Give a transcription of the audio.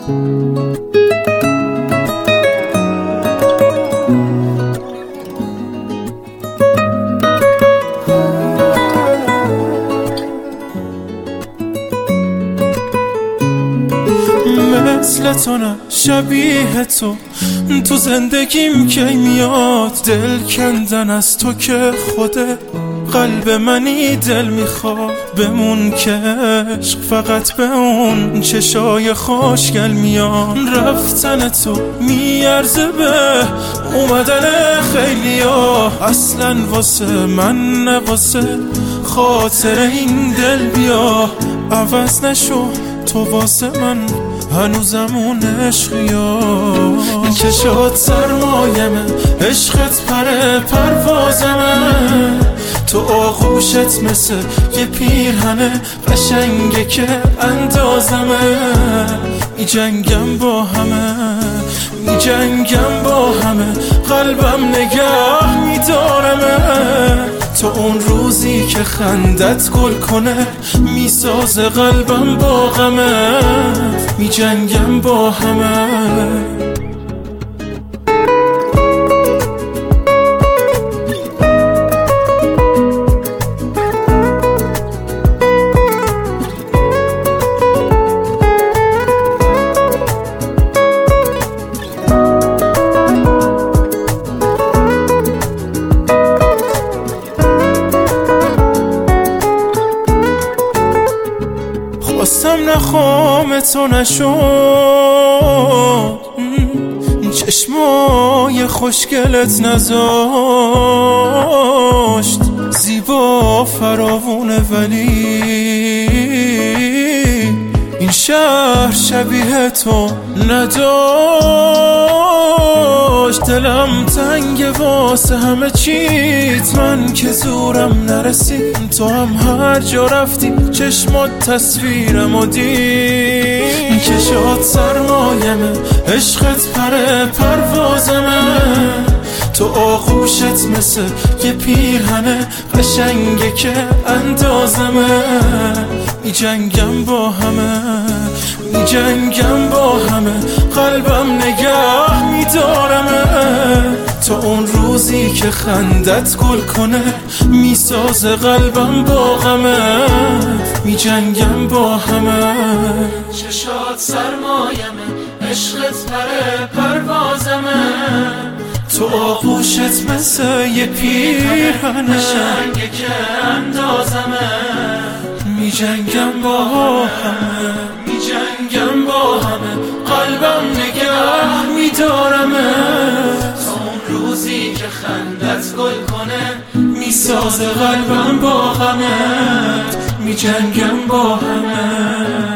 مثل تو نه شبیه تو زندگیم کی میاد، دل کندن از تو که خوده قلب منی دل میخواد. بمون که عشق فقط به اون چشای خوشگل میاد. رفتن تو میارزه به اومدن خیلیا، اصلا واسه من نه واسه خاطر این دل بیا. عوض نشو تو واسه من هنوزم اون عشقیا. چشات سرمایمه عشقت پروازمه، تو آغوشت مثل یه پیرهنه قشنگه که اندازمه. می جنگم با همه قلبم نگه میدارمه. تو اون روزی که خندت گل کنه میسازه قلبم با غمه. می جنگم با همه. خواستم نخوام تو نشد، چشمای خوشگلت نذاشت زیبا فراوونه، ولی این شهر شبیه تو نداشت. دلم تنگ واسه همه چیت، من که زورم نرسید تو هم هر جا رفتی چشمات تصویرمو دید. چشات سرمایمه عشقت پروازمه، تو آغوشت مثل یه پیرهنه قشنگه که اندازمه. می جنگم با همه قلبم نگه میدارمه. تو اون روزی که خندت گل کنه میسازه قلبم با غمه. می جنگم با همه. چشات سرمایمه عشقت پروازمه، تو آغوشت مثل یه پیرهنه قشنگه که اندازمه. می جنگم با همه قلبم نگه میدارمه. تا اون روزی که خندت گل کنه میسازه قلبم با غمت. می جنگم با همه.